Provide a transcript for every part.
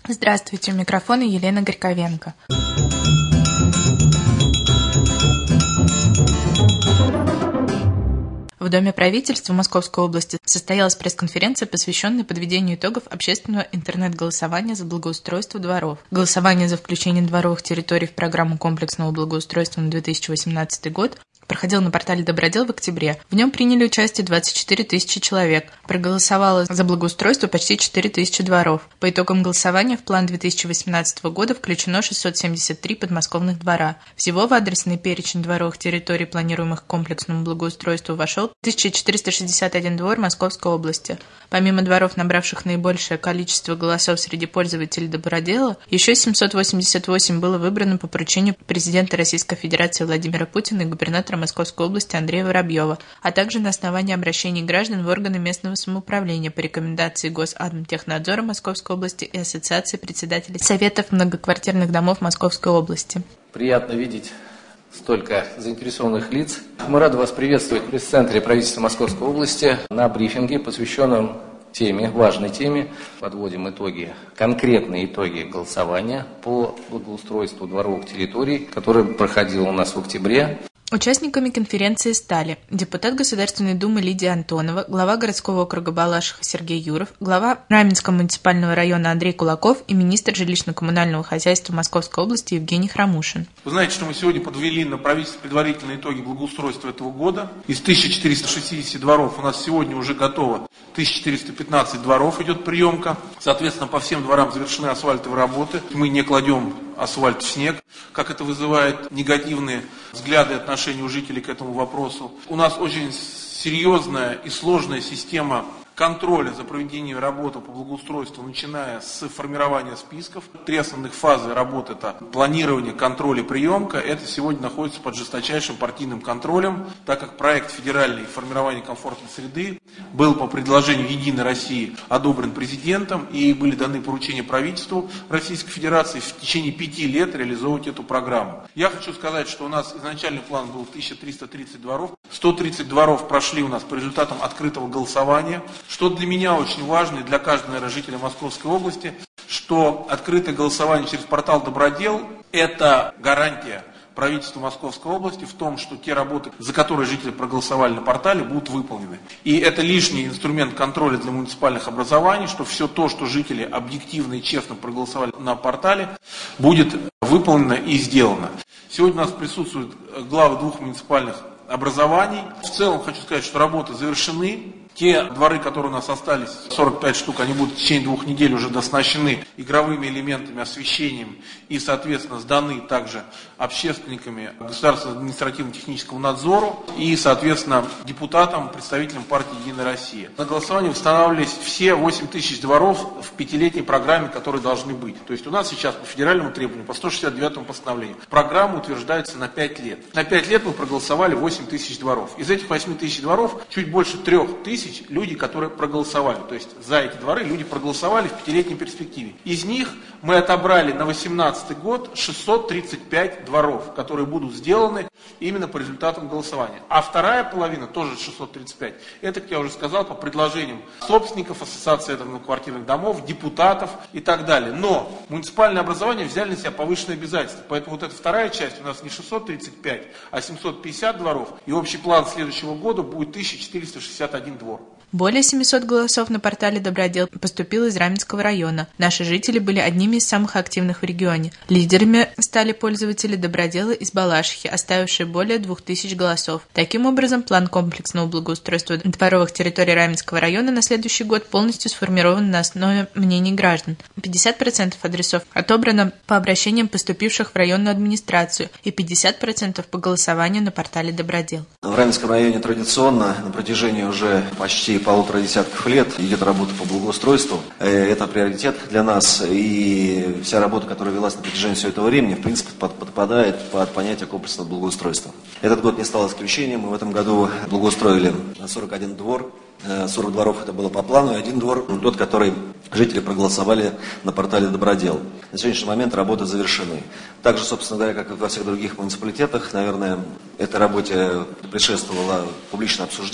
Здравствуйте, у микрофона Елена Горьковенко. В Доме правительства Московской области состоялась пресс-конференция, посвященная подведению итогов общественного интернет-голосования за благоустройство дворов. Голосование за включение дворовых территорий в программу комплексного благоустройства на 2018 год проходил на портале Добродел в октябре. В нем приняли участие 24 тысячи человек. Проголосовало за благоустройство почти 4 тысячи дворов. По итогам голосования в план 2018 года включено 673 подмосковных двора. Всего в адресный перечень дворовых территорий, планируемых к комплексному благоустройству, вошел 1461 двор Московской области. Помимо дворов, набравших наибольшее количество голосов среди пользователей Добродела, еще 788 было выбрано по поручению президента Российской Федерации Владимира Путина и губернатора Московской области Андрея Воробьева, а также на основании обращений граждан в органы местного самоуправления по рекомендации Госадмтехнадзора Московской области и Ассоциации председателей Советов многоквартирных домов Московской области. Приятно видеть столько заинтересованных лиц. Мы рады вас приветствовать в пресс-центре правительства Московской области на брифинге, посвященном важной теме. Подводим конкретные итоги голосования по благоустройству дворовых территорий, которое проходило у нас в октябре. Участниками конференции стали депутат Государственной Думы Лидия Антонова, глава городского округа Балашиха Сергей Юров, глава Раменского муниципального района Андрей Кулаков и министр жилищно-коммунального хозяйства Московской области Евгений Храмушин. Вы знаете, что мы сегодня подвели на правительство предварительные итоги благоустройства этого года. Из 1460 дворов у нас сегодня уже готово 1415 дворов, идет приемка. Соответственно, по всем дворам завершены асфальтовые работы. Мы не кладем асфальт в снег, как это вызывает негативные взгляды и отношения у жителей к этому вопросу. У нас очень серьезная и сложная система контроля за проведением работы по благоустройству, начиная с формирования списков. Три основных фазы работы – это планирование, контроль и приемка. Это сегодня находится под жесточайшим партийным контролем, так как проект федеральный формирования комфортной среды был по предложению «Единой России» одобрен президентом, и были даны поручения правительству Российской Федерации в течение 5 лет реализовывать эту программу. Я хочу сказать, что у нас изначальный план был 1330 дворов. 130 дворов прошли у нас по результатам открытого голосования. Что для меня очень важно, и для каждого, наверное, жителя Московской области, что открытое голосование через портал Добродел – это гарантия правительству Московской области в том, что те работы, за которые жители проголосовали на портале, будут выполнены. И это лишний инструмент контроля для муниципальных образований, что все то, что жители объективно и честно проголосовали на портале, будет выполнено и сделано. Сегодня у нас присутствуют главы 2 муниципальных образований. В целом хочу сказать, что работы завершены. Те дворы, которые у нас остались, 45 штук, они будут в течение 2 недель уже дооснащены игровыми элементами, освещением и, соответственно, сданы также общественниками Государственного административно-технического надзору и, соответственно, депутатам, представителям партии «Единая Россия». На голосовании восстанавливались все 8 тысяч дворов в 5-летней программе, которые должны быть. То есть у нас сейчас по федеральному требованию, по 169 постановлению, программа утверждается на 5 лет. На 5 лет мы проголосовали 8 тысяч дворов. Из этих 8 тысяч дворов чуть больше 3 тысяч люди, которые проголосовали. То есть за эти дворы люди проголосовали в 5-летней перспективе. Из них мы отобрали на 2018 год 635 дворов, которые будут сделаны именно по результатам голосования. А вторая половина, тоже 635, это, как я уже сказал, по предложениям собственников, ассоциации многоквартирных домов, депутатов и так далее. Но муниципальное образование взяли на себя повышенные обязательства. Поэтому вот эта вторая часть у нас не 635, а 750 дворов. И общий план следующего года будет 1461 двор. Более 700 голосов на портале Добродел поступило из Раменского района. Наши жители были одними из самых активных в регионе. Лидерами стали пользователи Добродела из Балашихи, оставившие более 2000 голосов. Таким образом, план комплексного благоустройства дворовых территорий Раменского района на следующий год полностью сформирован на основе мнений граждан. 50% адресов отобрано по обращениям поступивших в районную администрацию и 50% по голосованию на портале Добродел. В Раменском районе традиционно на протяжении уже почти 1,5 десятков лет идет работа по благоустройству. Это приоритет для нас, и вся работа, которая велась на протяжении всего этого времени, в принципе, подпадает под понятие комплексного благоустройства. Этот год не стал исключением. Мы в этом году благоустроили 41 двор. 40 дворов это было по плану, и 1 двор, тот, который жители проголосовали на портале Добродел. На сегодняшний момент работы завершены. Также, собственно говоря, как и во всех других муниципалитетах, наверное, этой работе предшествовало публичное обсуждение.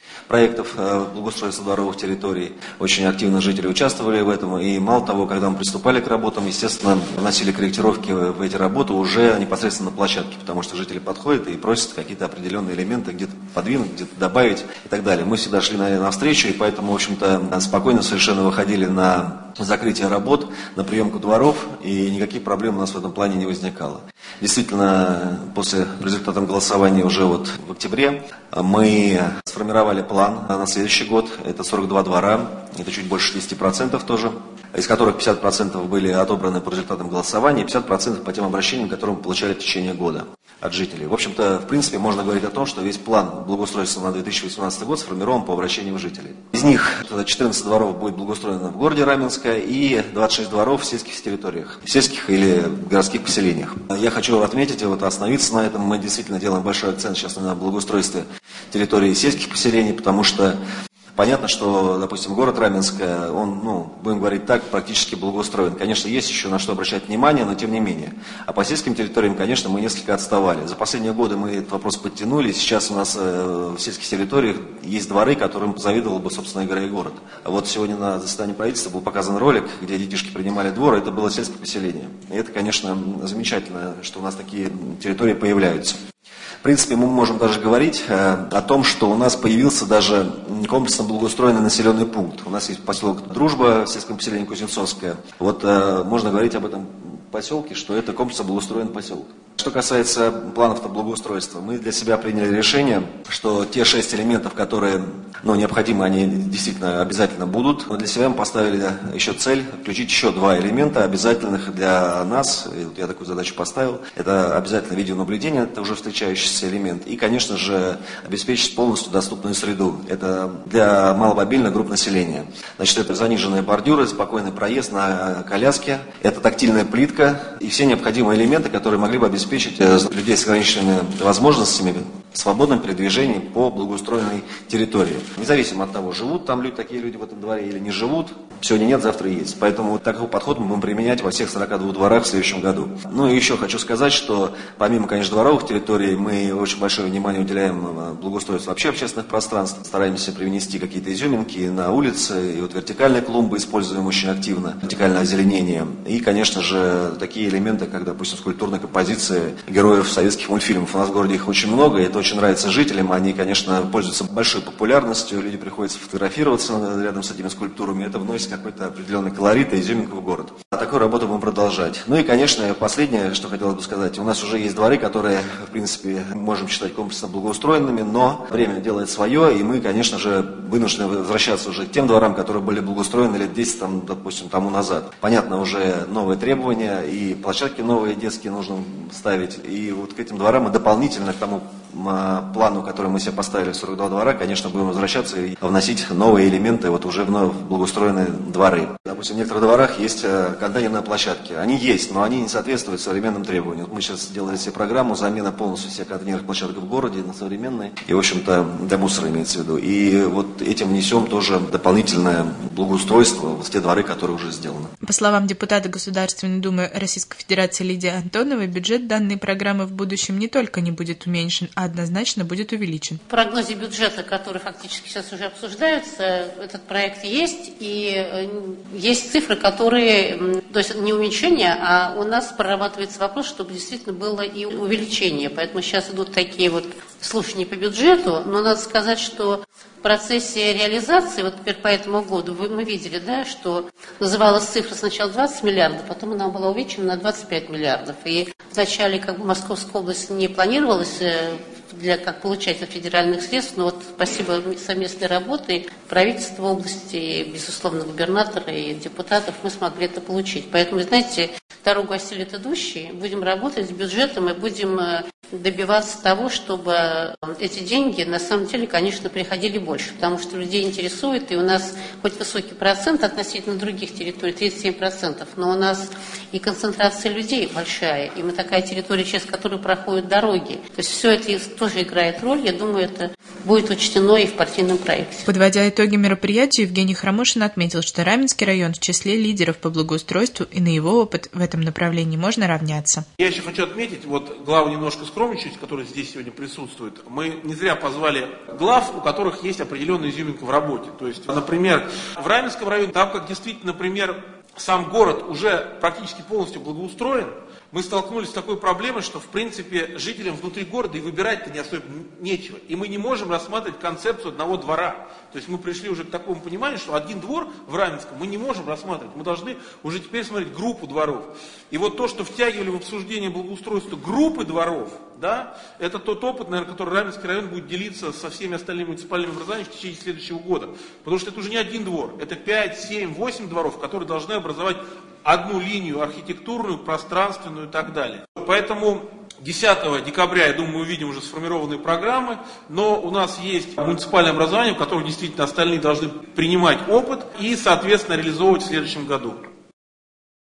проектов благоустройства дворовых территорий. Очень активно жители участвовали в этом. И мало того, когда мы приступали к работам, естественно, вносили корректировки в эти работы уже непосредственно на площадке, потому что жители подходят и просят какие-то определенные элементы где-то подвинуть, где-то добавить и так далее. Мы всегда шли навстречу, и поэтому, в общем-то, спокойно совершенно выходили на закрытие работ, на приемку дворов, и никаких проблем у нас в этом плане не возникало. Действительно, после результатов голосования уже вот в октябре мы сформировали план на следующий год. Это 42 двора, это чуть больше 60% тоже, из которых 50% были отобраны по результатам голосования, и 50% по тем обращениям, которые мы получали в течение года от жителей. В общем-то, в принципе, можно говорить о том, что весь план благоустройства на 2018 год сформирован по обращениям жителей. Из них 14 дворов будет благоустроено в городе Раменское и 26 дворов в сельских территориях, в сельских или городских поселениях. Я хочу отметить и остановиться на этом. Мы действительно делаем большой акцент сейчас на благоустройстве территории сельских поселений, потому что понятно, что, допустим, город Раменское, он, будем говорить так, практически благоустроен. Конечно, есть еще на что обращать внимание, но тем не менее. А по сельским территориям, конечно, мы несколько отставали. За последние годы мы этот вопрос подтянули. Сейчас у нас в сельских территориях есть дворы, которым позавидовал бы, собственно говоря, и город. А вот сегодня на заседании правительства был показан ролик, где детишки принимали двор, это было сельское поселение. И это, конечно, замечательно, что у нас такие территории появляются. В принципе, мы можем даже говорить о том, что у нас появился даже комплексно благоустроенный населенный пункт. У нас есть поселок Дружба в сельском поселении Кузнецовское. Вот можно говорить об этом поселке, что это комплексно благоустроенный поселок. Что касается планов благоустройства, мы для себя приняли решение, что те 6 элементов, которые необходимы, они действительно обязательно будут. Но для себя мы поставили еще цель включить еще 2 элемента обязательных для нас. И вот я такую задачу поставил. Это обязательно видеонаблюдение, это уже встречающийся элемент. И, конечно же, обеспечить полностью доступную среду. Это для маломобильных групп населения. Значит, это заниженные бордюры, спокойный проезд на коляске. Это тактильная плитка и все необходимые элементы, которые могли бы обеспечить людей с ограниченными возможностями в свободном передвижении по благоустроенной территории. Независимо от того, живут там такие люди в этом дворе или не живут, сегодня нет, завтра есть. Поэтому такой подход мы будем применять во всех 42 дворах в следующем году. Ну и еще хочу сказать, что помимо, конечно, дворовых территорий, мы очень большое внимание уделяем благоустройству вообще общественных пространств. Стараемся привнести какие-то изюминки на улице, и вот вертикальные клумбы используем очень активно, вертикальное озеленение. И, конечно же, такие элементы, как, допустим, скульптурные композиции героев советских мультфильмов. У нас в городе их очень много, и это очень нравится жителям. Они, конечно, пользуются большой популярностью, люди приходят фотографироваться рядом с этими скульптурами. Это вносит какой-то определенный колорит и изюминку в город. А такую работу будем продолжать. Ну и, конечно, последнее, что хотелось бы сказать. У нас уже есть дворы, которые, в принципе, можем считать комплексно благоустроенными, но время делает свое, и мы, конечно же, вынуждены возвращаться уже к тем дворам, которые были благоустроены лет 10, допустим, тому назад. Понятно, уже новые требования, и площадки новые детские нужно ставить. И вот к этим дворам мы дополнительно к тому плану, который мы себе поставили в 42 двора, конечно, будем возвращаться и вносить новые элементы вот уже в благоустроенные дворы. Допустим, в некоторых дворах есть контейнерные площадки. Они есть, но они не соответствуют современным требованиям. Вот мы сейчас сделали себе программу замена полностью всех контейнерных площадок в городе на современные. И, в общем-то, для мусора имеется в виду. И вот этим внесем тоже дополнительное благоустройство в те дворы, которые уже сделаны. По словам депутата Государственной Думы Российской Федерации Лидии Антоновой, бюджет данной программы в будущем не только не будет уменьшен, а однозначно будет увеличен. В прогнозе бюджета, который фактически сейчас уже обсуждается, этот проект есть, и есть цифры, которые, то есть не уменьшение, а у нас прорабатывается вопрос, чтобы действительно было и увеличение. Поэтому сейчас идут такие вот слушания по бюджету, но надо сказать, что в процессе реализации, вот теперь по этому году, мы видели, да, что называлась цифра сначала 20 миллиардов, потом она была увеличена на 25 миллиардов. И вначале Московская область не планировалась как получатель федеральных средств, но вот спасибо совместной работе правительства области, безусловно, губернатора и депутатов мы смогли это получить. Поэтому, знаете, дорогу осилит идущие, будем работать с бюджетом и будем добиваться того, чтобы эти деньги, на самом деле, конечно, приходили больше, потому что людей интересует, и у нас хоть высокий процент относительно других территорий, 37%, но у нас и концентрация людей большая, и мы такая территория, через которую проходят дороги. То есть все это тоже играет роль, я думаю, это будет учтено и в партийном проекте. Подводя итоги мероприятия, Евгений Хромышин отметил, что Раменский район в числе лидеров по благоустройству, и на его опыт в этом направлении можно равняться. Я еще хочу отметить, вот главу немножко скромничать, который здесь сегодня присутствует. Мы не зря позвали глав, у которых есть определенная изюминка в работе. То есть, например, в Раменском районе, там как действительно, например, сам город уже практически полностью благоустроен, мы столкнулись с такой проблемой, что, в принципе, жителям внутри города и выбирать-то не особо нечего. И мы не можем рассматривать концепцию одного двора. То есть мы пришли уже к такому пониманию, что один двор в Раменском мы не можем рассматривать. Мы должны уже теперь смотреть группу дворов. И вот то, что втягивали в обсуждение благоустройства группы дворов, да, это тот опыт, наверное, который Раменский район будет делиться со всеми остальными муниципальными образованиями в течение следующего года. Потому что это уже не один двор, это 5, 7, 8 дворов, которые должны образовать одну линию архитектурную, пространственную и так далее. Поэтому 10 декабря, я думаю, мы увидим уже сформированные программы, но у нас есть муниципальное образование, в котором действительно остальные должны принимать опыт и, соответственно, реализовывать в следующем году.